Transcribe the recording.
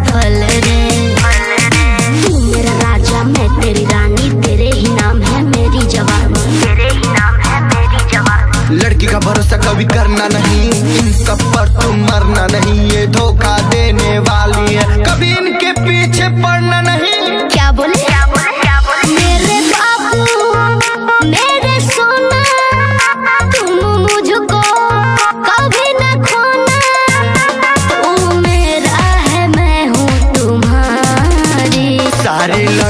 फल रे। तू मेरा राजा मैं तेरी रानी, तेरे ही नाम है मेरी जवानी, तेरे ही नाम है मेरी जवानी। लड़की का भरोसा कभी करना नहीं, इन सब पर तुम मरना नहीं, ये धोखा देने वाली है, कभी इनके पीछे पड़ना नहीं। क्या बोले क्या बोले क्या बोले? मेरे बाबू मेरे सोना, तुम मुझको कभी न खोना, तू मेरा है मैं हूँ तुम्हारी। सारे